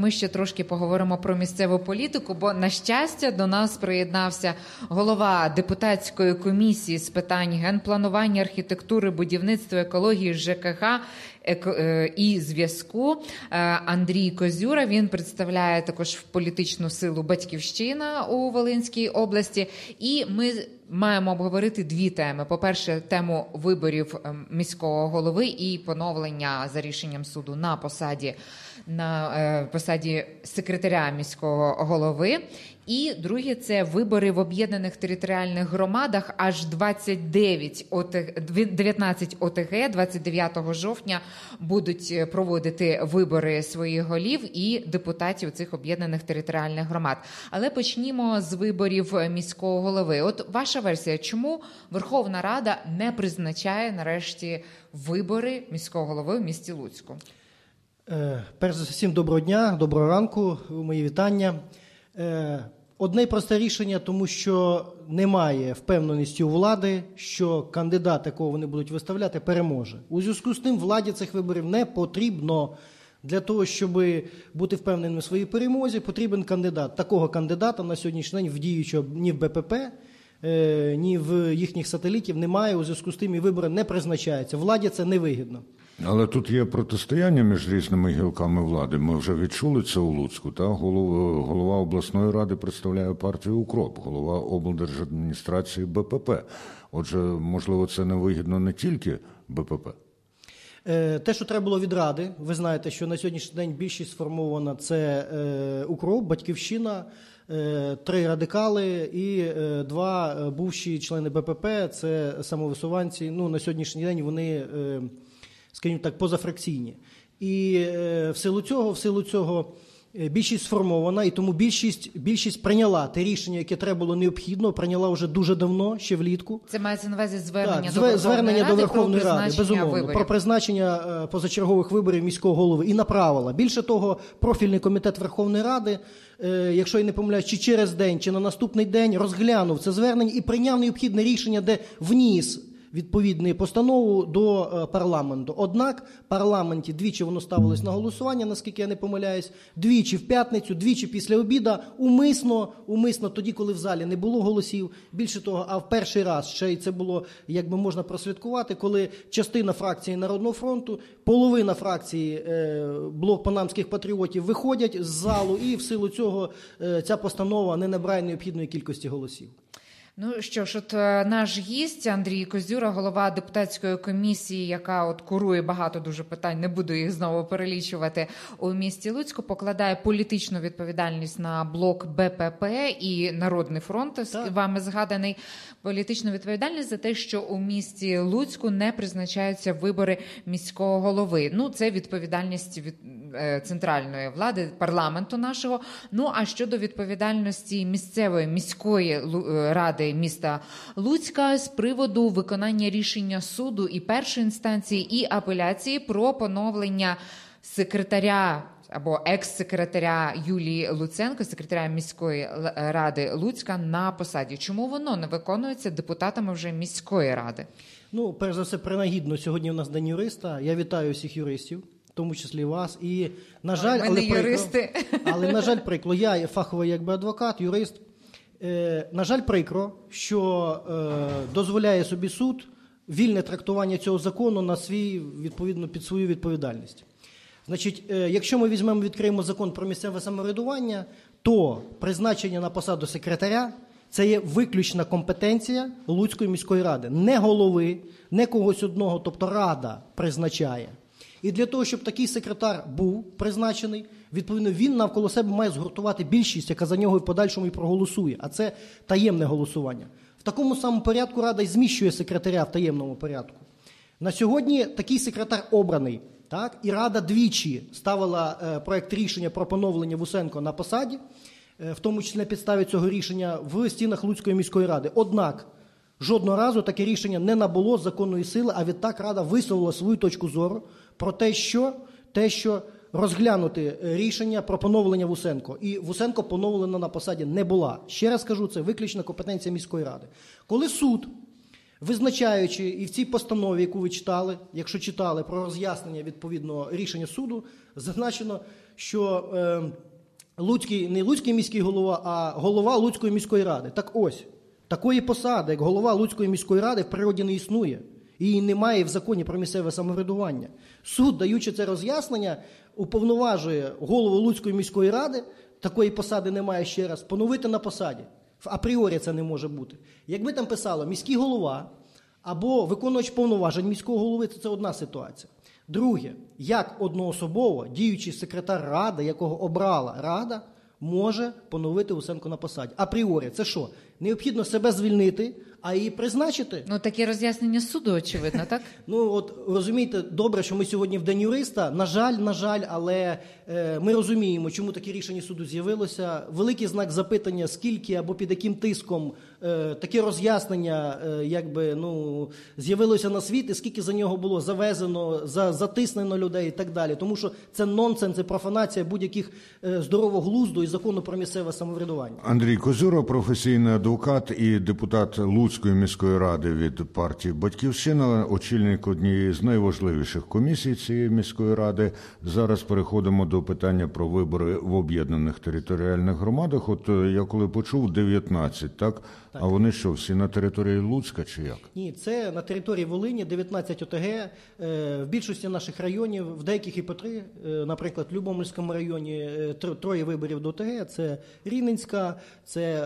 ми ще трошки поговоримо про місцеву політику, бо, на щастя, до нас приєднався голова депутатської комісії з питань генпланування, архітектури, будівництва, екології, ЖКГ і зв'язку Андрій Козюра. Він представляє також політичну силу «Батьківщина» у Волинській області. І ми маємо обговорити дві теми. По-перше, тему виборів міського голови і поновлення за рішенням суду на посаді секретаря міського голови. І друге – це вибори в об'єднаних територіальних громадах. Аж 19 ОТГ 29 жовтня будуть проводити вибори своїх голів і депутатів цих об'єднаних територіальних громад. Але почнімо з виборів міського голови. От ваша версія, чому Верховна Рада не призначає нарешті вибори міського голови в місті Луцьку? Перш за всім доброго дня, доброго ранку, мої вітання. Одне просте рішення, тому що немає впевненості у влади, що кандидат, якого вони будуть виставляти, переможе. У зв'язку з тим владі цих виборів не потрібно. Для того, щоб бути впевненим у своїй перемозі, потрібен кандидат. Такого кандидата на сьогоднішній день в діючого ні в БПП, ні в їхніх сателітів немає. У зв'язку з тим і вибори не призначаються. Владі це невигідно. Але тут є протистояння між різними гілками влади. Ми вже відчули це у Луцьку. Та? Голова обласної ради представляє партію «Укроп», голова облдержадміністрації БПП. Отже, можливо, це невигідно не тільки БПП. Те, що треба було від Ради, ви знаєте, що на сьогоднішній день більшість сформована – це «Укроп», «Батьківщина», 3 радикали і 2 бувші члени БПП, це самовисуванці. На сьогоднішній день вони, скажімо так, позафракційні. І в силу цього більшість сформована, і тому більшість прийняла те рішення, яке треба було необхідно, прийняла вже дуже давно, ще влітку. Це мається на увазі звернення до Верховної Ради, безумовно, про призначення позачергових виборів міського голови і направила. Більше того, профільний комітет Верховної Ради, якщо я не помиляюсь, чи через день, чи на наступний день розглянув це звернення і прийняв необхідне рішення, де вніс відповідну постанову до парламенту. Однак в парламенті двічі воно ставилось на голосування, наскільки я не помиляюсь, двічі в п'ятницю, двічі після обіду, умисно тоді, коли в залі не було голосів. Більше того, а в перший раз ще й це було, якби можна прослідкувати, коли частина фракції Народного фронту, половина фракції блок панамських патріотів виходять з залу, і в силу цього ця постанова не набирає необхідної кількості голосів. Ну що ж, от наш гість Андрій Козюра, голова депутатської комісії, яка курує багато дуже питань, не буду їх знову перелічувати, у місті Луцьку, покладає політичну відповідальність на блок БПП і Народний фронт, вами згаданий, політичну відповідальність за те, що у місті Луцьку не призначаються вибори міського голови. Це відповідальність від центральної влади, парламенту нашого. А щодо відповідальності міської ради міста Луцька з приводу виконання рішення суду і першої інстанції, і апеляції про поновлення секретаря або екс-секретаря Юлії Луценко, секретаря міської ради Луцька на посаді. Чому воно не виконується депутатами вже міської ради? Перш за все, принагідно, сьогодні у нас День юриста. Я вітаю всіх юристів, в тому числі вас. І, на жаль, на жаль, прикро. Я фаховий адвокат, юрист. На жаль, прикро, що дозволяє собі суд вільне трактування цього закону на відповідно під свою відповідальність. Значить, якщо ми відкриємо закон про місцеве самоврядування, то призначення на посаду секретаря – це є виключна компетенція Луцької міської ради. Не голови, не когось одного, тобто рада призначає. І для того, щоб такий секретар був призначений, відповідно, він навколо себе має згуртувати більшість, яка за нього в подальшому і проголосує. А це таємне голосування. В такому самому порядку Рада й зміщує секретаря в таємному порядку. На сьогодні такий секретар обраний. Так? І Рада двічі ставила проект рішення про поновлення Вусенко на посаді, в тому числі на підставі цього рішення в стінах Луцької міської ради. Однак жодного разу таке рішення не набуло законної сили, а відтак Рада висловила свою точку зору про те, що розглянути рішення про поновлення Вусенко. І Вусенко поновлена на посаді не була. Ще раз кажу, це виключна компетенція міської ради. Коли суд, визначаючи і в цій постанові, яку ви читали, якщо читали про роз'яснення відповідного рішення суду, зазначено що не Луцький міський голова, а голова Луцької міської ради. Так ось, такої посади, як голова Луцької міської ради, в природі не існує. Її немає в законі про місцеве самоврядування. Суд, даючи це роз'яснення, уповноважує голову Луцької міської ради, такої посади немає ще раз, поновити на посаді. Апріорі це не може бути. Якби там писало міський голова або виконувач повноважень міського голови, то це одна ситуація. Друге, як одноособово діючий секретар ради, якого обрала рада, може поновити Усенко на посаді. Апріорі, це що? Необхідно себе звільнити, а її призначити? Ну, таке роз'яснення суду, очевидно, так? Ну, от, розумієте, добре, що ми сьогодні в День юриста. На жаль, але ми розуміємо, чому таке рішення суду з'явилося. Великий знак запитання, скільки або під яким тиском таке роз'яснення з'явилося на світ, і скільки за нього було завезено, затиснено людей і так далі. Тому що це нонсенс і профанація будь-яких здорового глузду і закону про місцеве самоврядування. Андрій Козюра, професійний адвокат і депутат Луцької міської ради від партії «Батьківщина», очільник однієї з найважливіших комісій цієї міської ради. Зараз переходимо до питання про вибори в об'єднаних територіальних громадах. От я коли почув 19, так? А вони що, всі на території Луцька чи як? Ні, це на території Волині, 19 ОТГ, в більшості наших районів, в деяких і по 3, наприклад, в Любомльському районі 3 виборів до ОТГ, це Рівненська, це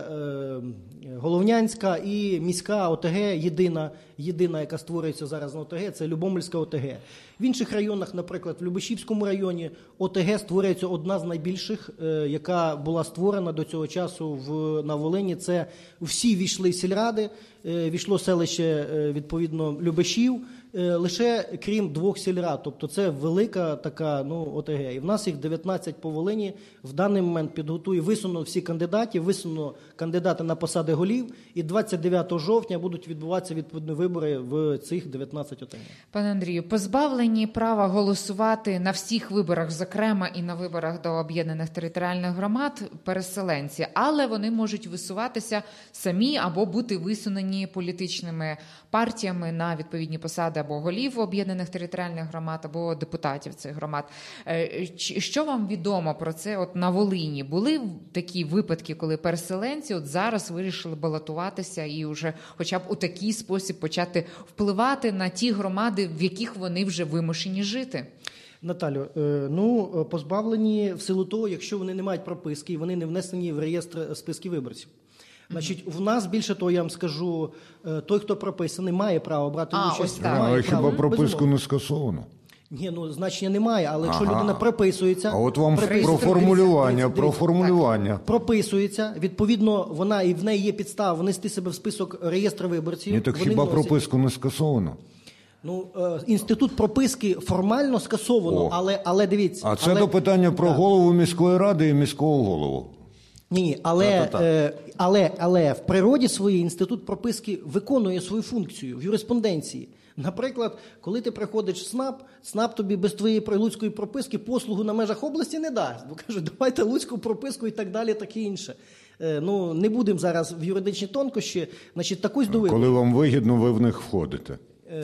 Головнянська і міська ОТГ, єдина, яка створюється зараз на ОТГ, це Любомльська ОТГ. В інших районах, наприклад, в Любешівському районі ОТГ створюється одна з найбільших, яка була створена до цього часу на Волині. Це всі війшли сільради, війшло селище, відповідно, Любешів, лише крім 2 сільрад. Тобто це велика така ОТГ. І в нас їх 19 по Волині. В даний момент висунули всі кандидатів, висунули кандидати на посади голів, і 29 жовтня будуть відбуватися відповідні вибори в цих 19 ОТГ. Пане Андрію, позбавлені права голосувати на всіх виборах, зокрема і на виборах до об'єднаних територіальних громад, переселенці, але вони можуть висуватися самі або бути висунені політичними партіями на відповідні посади або голів об'єднаних територіальних громад, або депутатів цих громад. Що вам відомо про це от на Волині? Були такі випадки, коли переселенці от зараз вирішили балотуватися і вже хоча б у такий спосіб почати впливати на ті громади, в яких вони вже вимушені жити? Наталю, позбавлені в силу того, якщо вони не мають прописки і вони не внесені в реєстр списків виборців. Значить, в нас, більше того, я вам скажу, той, хто прописаний, має право брати участь. А хіба прописку не скасовано? Ні, значення немає, але якщо людина прописується... А от вам про формулювання. Прописується, відповідно, вона і в неї є підстава внести себе в список реєстру виборців. Ні, так хіба прописку не скасовано? Інститут прописки формально скасовано, але дивіться... А це до питання про голову міської ради і міського голову. Ні, але в природі своїй інститут прописки виконує свою функцію в юриспонденції. Наприклад, коли ти приходиш в СНАП тобі без твоєї луцької прописки послугу на межах області не дасть. Бо кажуть, давайте луцьку прописку і так далі, таке інше. Не будемо зараз в юридичні тонкощі. Значить, також до виборів. Коли вам вигідно, ви в них входите.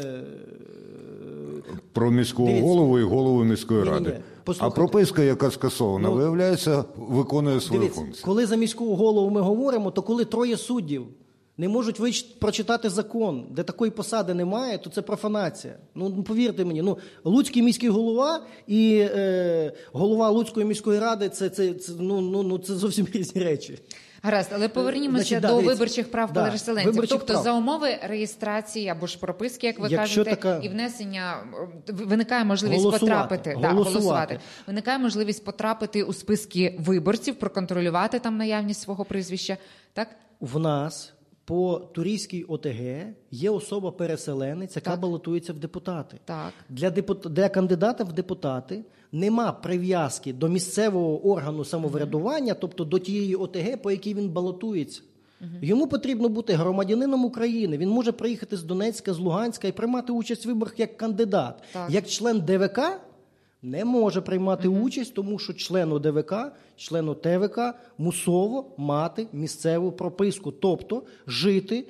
Про міського голову і голову міської ради. А прописка, яка скасована, виявляється, виконує свою функцію. Коли за міського голову ми говоримо, то коли 3 суддів не можуть прочитати закон, де такої посади немає, то це профанація. Повірте мені, Луцький міський голова і голова Луцької міської ради це зовсім різні речі. Гаразд, але повернімося до виборчих прав переселенців. Тобто за умови реєстрації або ж прописки, як ви кажете, і внесення, виникає можливість голосувати. Виникає можливість потрапити у списки виборців, проконтролювати там наявність свого прізвища, так? В нас по Турійській ОТГ є особа-переселенець, яка балотується в депутати. Так. Для кандидата в депутати нема прив'язки до місцевого органу самоврядування, тобто до тієї ОТГ, по якій він балотується. Йому потрібно бути громадянином України. Він може приїхати з Донецька, з Луганська і приймати участь в виборах як кандидат. Так. Як член ДВК не може приймати участь, тому що члену ДВК, члену ТВК мусово мати місцеву прописку, тобто жити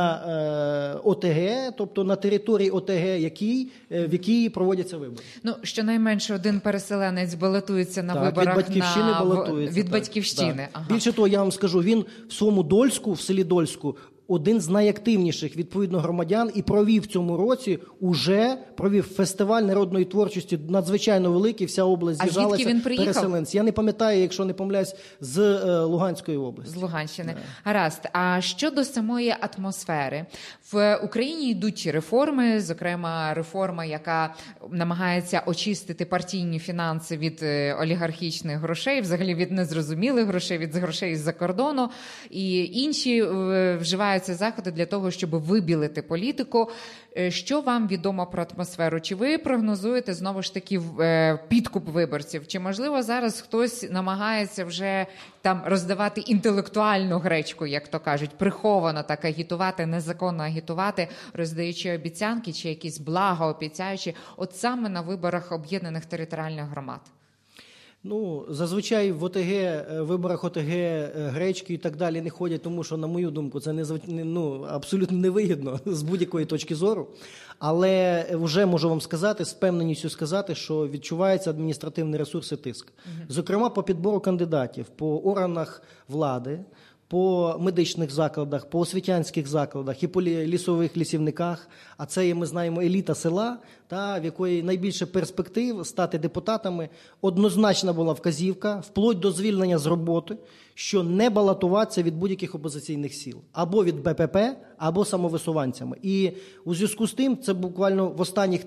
на ОТГ, тобто на території ОТГ, в якій проводяться вибори. Ну, щонайменше один переселенець балотується на виборах від Батьківщини балотується. Від Батьківщини. Ага. Більше того, я вам скажу, він в своєму Дольську, в селі Дольську, один з найактивніших, відповідно, громадян і провів в цьому році, провів фестиваль народної творчості надзвичайно великий, вся область з'їжджалася. А звідки він приїхав? Переселенці. Я не пам'ятаю, якщо не помиляюсь, з Луганської області. З Луганщини. Гаразд. А щодо самої атмосфери? В Україні йдуть реформи, зокрема реформа, яка намагається очистити партійні фінанси від олігархічних грошей, взагалі від незрозумілих грошей, від грошей з-за кордону, і інші вживають заходи для того, щоб вибілити політику. Що вам відомо про атмосферу? Чи ви прогнозуєте, знову ж таки, підкуп виборців? Чи, можливо, зараз хтось намагається вже там роздавати інтелектуальну гречку, як то кажуть, приховано так агітувати, незаконно агітувати, роздаючи обіцянки чи якісь блага обіцяючи, от саме на виборах об'єднаних територіальних громад? Ну, зазвичай в виборах ОТГ гречки і так далі не ходять, тому що, на мою думку, це абсолютно невигідно з будь-якої точки зору. Але вже можу вам сказати, з впевненістю сказати, що відчувається адміністративний ресурс і тиск. Зокрема, по підбору кандидатів, по органах влади, по медичних закладах, по освітянських закладах і по лісових лісівниках, а це є, ми знаємо, еліта села, в якої найбільше перспектив стати депутатами, однозначна була вказівка, вплоть до звільнення з роботи, що не балотуватися від будь-яких опозиційних сил, або від БПП, або самовисуванцями. І у зв'язку з тим, це буквально в останніх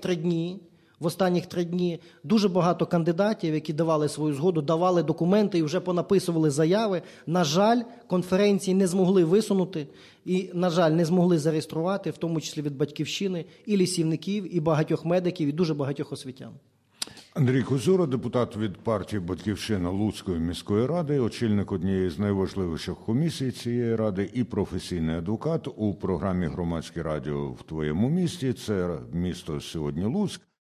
3 дні дуже багато кандидатів, які давали свою згоду, давали документи і вже понаписували заяви. На жаль, конференції не змогли висунути і, на жаль, не змогли зареєструвати, в тому числі від Батьківщини, і лісівників, і багатьох медиків, і дуже багатьох освітян. Андрій Козюра, депутат від партії «Батьківщина» Луцької міської ради, очільник однієї з найважливіших комісій цієї ради і професійний адвокат у програмі «Громадське радіо» в твоєму місті. Це місто сьогодні Луцьк.